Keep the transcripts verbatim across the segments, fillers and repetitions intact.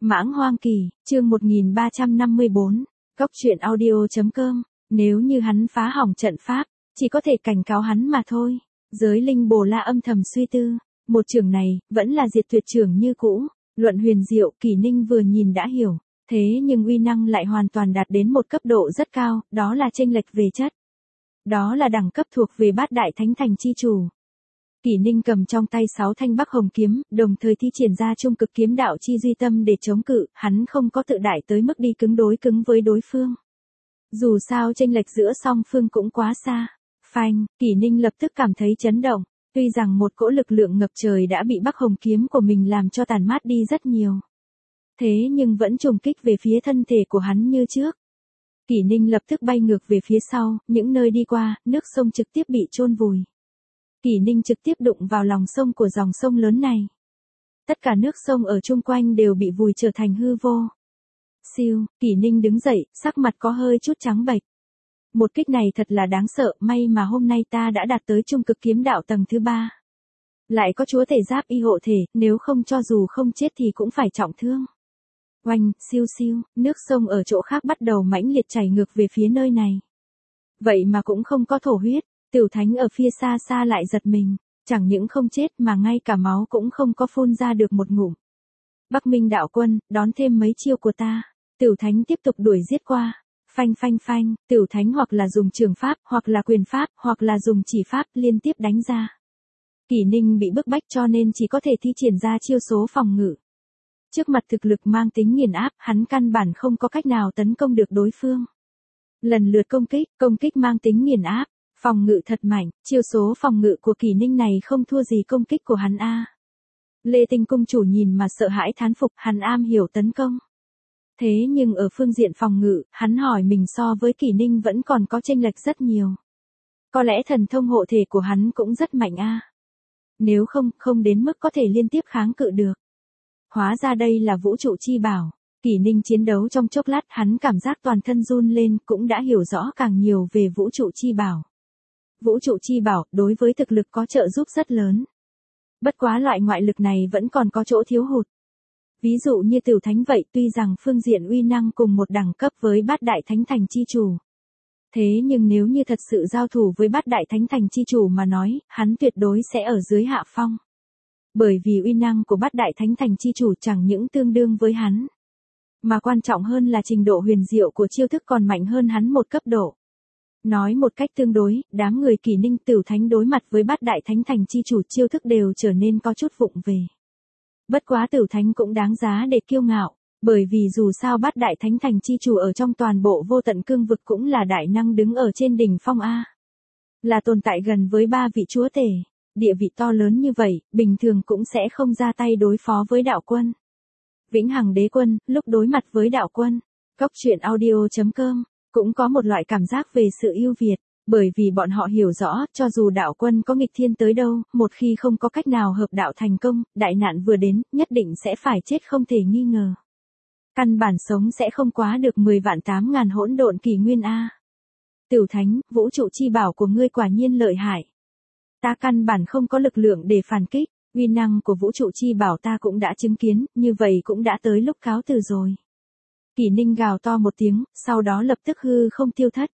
Mãng Hoang Kỳ, chương một nghìn ba trăm năm mươi bốn, Cốc truyện audio chấm com, nếu như hắn phá hỏng trận pháp, chỉ có thể cảnh cáo hắn mà thôi. Giới linh Bồ La âm thầm suy tư, một trường này, vẫn là diệt tuyệt trường như cũ, luận huyền diệu, Kỷ Ninh vừa nhìn đã hiểu, thế nhưng uy năng lại hoàn toàn đạt đến một cấp độ rất cao, đó là chênh lệch về chất. Đó là đẳng cấp thuộc về bát đại thánh thành chi chủ. Kỷ Ninh cầm trong tay sáu thanh Bắc Hồng kiếm, đồng thời thi triển ra trung cực kiếm đạo chi duy tâm để chống cự, hắn không có tự đại tới mức đi cứng đối cứng với đối phương. Dù sao chênh lệch giữa song phương cũng quá xa. Phanh, Kỷ Ninh lập tức cảm thấy chấn động, tuy rằng một cỗ lực lượng ngập trời đã bị Bắc Hồng kiếm của mình làm cho tàn mát đi rất nhiều. Thế nhưng vẫn trùng kích về phía thân thể của hắn như trước. Kỷ Ninh lập tức bay ngược về phía sau, những nơi đi qua, nước sông trực tiếp bị chôn vùi. Kỷ Ninh trực tiếp đụng vào lòng sông của dòng sông lớn này. Tất cả nước sông ở chung quanh đều bị vùi trở thành hư vô. Siêu, Kỷ Ninh đứng dậy, sắc mặt có hơi chút trắng bệch. Một kích này thật là đáng sợ, may mà hôm nay ta đã đạt tới trung cực kiếm đạo tầng thứ ba. Lại có chúa thể giáp y hộ thể, nếu không cho dù không chết thì cũng phải trọng thương. Oanh, siêu siêu, nước sông ở chỗ khác bắt đầu mãnh liệt chảy ngược về phía nơi này. Vậy mà cũng không có thổ huyết. Tiểu Thánh ở phía xa xa lại giật mình, chẳng những không chết mà ngay cả máu cũng không có phun ra được một ngụm. Bắc Minh đạo quân, đón thêm mấy chiêu của ta. Tiểu Thánh tiếp tục đuổi giết qua. Phanh phanh phanh, Tiểu Thánh hoặc là dùng trường pháp, hoặc là quyền pháp, hoặc là dùng chỉ pháp liên tiếp đánh ra. Kỷ Ninh bị bức bách cho nên chỉ có thể thi triển ra chiêu số phòng ngự. Trước mặt thực lực mang tính nghiền áp, hắn căn bản không có cách nào tấn công được đối phương. Lần lượt công kích, công kích mang tính nghiền áp. Phòng ngự thật mạnh, chiêu số phòng ngự của Kỷ Ninh này không thua gì công kích của hắn a. Lê Tinh cung chủ nhìn mà sợ hãi thán phục, hắn am hiểu tấn công. Thế nhưng ở phương diện phòng ngự, hắn hỏi mình so với Kỷ Ninh vẫn còn có chênh lệch rất nhiều. Có lẽ thần thông hộ thể của hắn cũng rất mạnh a. Nếu không, không đến mức có thể liên tiếp kháng cự được. Hóa ra đây là vũ trụ chi bảo. Kỷ Ninh chiến đấu trong chốc lát, hắn cảm giác toàn thân run lên, cũng đã hiểu rõ càng nhiều về vũ trụ chi bảo. Vũ trụ chi bảo, đối với thực lực có trợ giúp rất lớn. Bất quá loại ngoại lực này vẫn còn có chỗ thiếu hụt. Ví dụ như Tiểu Thánh vậy, tuy rằng phương diện uy năng cùng một đẳng cấp với bát đại thánh thành chi chủ. Thế nhưng nếu như thật sự giao thủ với bát đại thánh thành chi chủ mà nói, hắn tuyệt đối sẽ ở dưới hạ phong. Bởi vì uy năng của bát đại thánh thành chi chủ chẳng những tương đương với hắn. Mà quan trọng hơn là trình độ huyền diệu của chiêu thức còn mạnh hơn hắn một cấp độ. Nói một cách tương đối, đám người Kỷ Ninh Tiểu Thánh đối mặt với bát đại thánh thành chi chủ chiêu thức đều trở nên có chút vụng về. Bất quá Tiểu Thánh cũng đáng giá để kiêu ngạo, bởi vì dù sao bát đại thánh thành chi chủ ở trong toàn bộ vô tận cương vực cũng là đại năng đứng ở trên đỉnh phong A. Là tồn tại gần với ba vị chúa tể, địa vị to lớn như vậy, bình thường cũng sẽ không ra tay đối phó với đạo quân. Vĩnh Hằng Đế Quân, lúc đối mặt với đạo quân, Cốc truyện audio chấm com, cũng có một loại cảm giác về sự ưu việt, bởi vì bọn họ hiểu rõ, cho dù đạo quân có nghịch thiên tới đâu, một khi không có cách nào hợp đạo thành công, đại nạn vừa đến, nhất định sẽ phải chết không thể nghi ngờ. Căn bản sống sẽ không quá được mười vạn tám ngàn hỗn độn kỷ nguyên A. Tiểu Thánh, vũ trụ chi bảo của ngươi quả nhiên lợi hại. Ta căn bản không có lực lượng để phản kích, uy năng của vũ trụ chi bảo ta cũng đã chứng kiến, như vậy cũng đã tới lúc cáo từ rồi. Kỷ Ninh gào to một tiếng, sau đó lập tức hư không tiêu thất.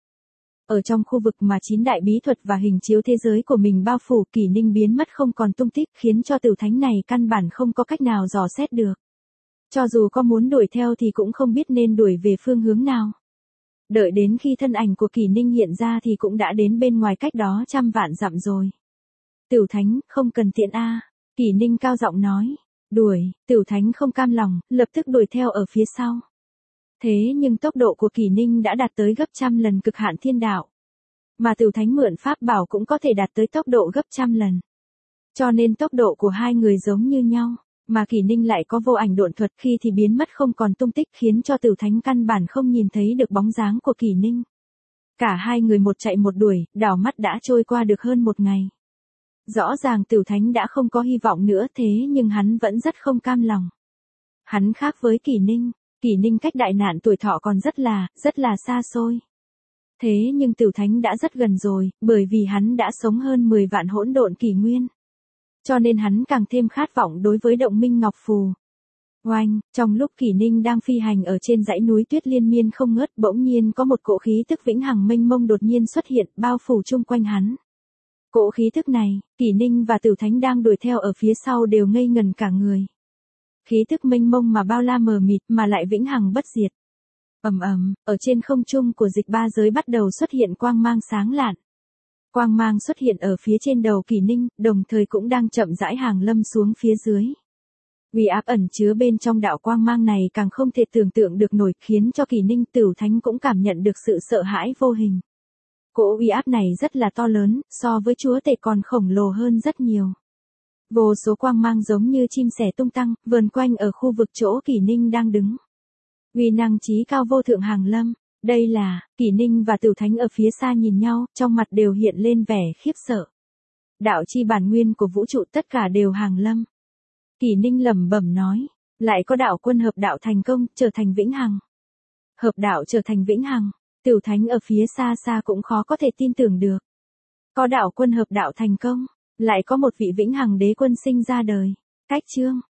Ở trong khu vực mà chín đại bí thuật và hình chiếu thế giới của mình bao phủ, Kỷ Ninh biến mất không còn tung tích, khiến cho Tiểu Thánh này căn bản không có cách nào dò xét được. Cho dù có muốn đuổi theo thì cũng không biết nên đuổi về phương hướng nào. Đợi đến khi thân ảnh của Kỷ Ninh hiện ra thì cũng đã đến bên ngoài cách đó trăm vạn dặm rồi. Tiểu Thánh, không cần tiện a. Kỷ Ninh cao giọng nói. Đuổi, Tiểu Thánh không cam lòng, lập tức đuổi theo ở phía sau. Thế nhưng tốc độ của Kỷ Ninh đã đạt tới gấp trăm lần cực hạn thiên đạo. Mà Tiểu Thánh mượn pháp bảo cũng có thể đạt tới tốc độ gấp trăm lần. Cho nên tốc độ của hai người giống như nhau, mà Kỷ Ninh lại có vô ảnh độn thuật, khi thì biến mất không còn tung tích, khiến cho Tiểu Thánh căn bản không nhìn thấy được bóng dáng của Kỷ Ninh. Cả hai người một chạy một đuổi, đảo mắt đã trôi qua được hơn một ngày. Rõ ràng Tiểu Thánh đã không có hy vọng nữa, thế nhưng hắn vẫn rất không cam lòng. Hắn khác với Kỷ Ninh. Kỷ Ninh cách đại nạn tuổi thọ còn rất là, rất là xa xôi. Thế nhưng Tiểu Thánh đã rất gần rồi, bởi vì hắn đã sống hơn mười vạn hỗn độn kỷ nguyên. Cho nên hắn càng thêm khát vọng đối với động minh Ngọc Phù. Oanh, trong lúc Kỷ Ninh đang phi hành ở trên dãy núi tuyết liên miên không ngớt, bỗng nhiên có một cỗ khí tức vĩnh hằng mênh mông đột nhiên xuất hiện, bao phủ chung quanh hắn. Cỗ khí tức này, Kỷ Ninh và Tử Thánh đang đuổi theo ở phía sau đều ngây ngần cả người. Khí tức mênh mông mà bao la mờ mịt mà lại vĩnh hằng bất diệt. Ầm ầm, ở trên không trung của dịch ba giới bắt đầu xuất hiện quang mang sáng lạn. Quang mang xuất hiện ở phía trên đầu Kỷ Ninh, đồng thời cũng đang chậm rãi hàng lâm xuống phía dưới. Uy áp ẩn chứa bên trong đạo quang mang này càng không thể tưởng tượng được nổi, khiến cho Kỷ Ninh Tử Thánh cũng cảm nhận được sự sợ hãi vô hình. Cỗ uy áp này rất là to lớn, so với chúa tể còn khổng lồ hơn rất nhiều. Vô số quang mang giống như chim sẻ tung tăng, vờn quanh ở khu vực chỗ Kỷ Ninh đang đứng. Uy năng chí cao vô thượng hàng lâm, đây là, Kỷ Ninh và Tử Thánh ở phía xa nhìn nhau, trong mặt đều hiện lên vẻ khiếp sợ. Đạo chi bản nguyên của vũ trụ tất cả đều hàng lâm. Kỷ Ninh lẩm bẩm nói, lại có đạo quân hợp đạo thành công, trở thành vĩnh hằng. Hợp đạo trở thành vĩnh hằng, Tử Thánh ở phía xa xa cũng khó có thể tin tưởng được. Có đạo quân hợp đạo thành công, lại có một vị vĩnh hằng đế quân sinh ra đời. Cách chương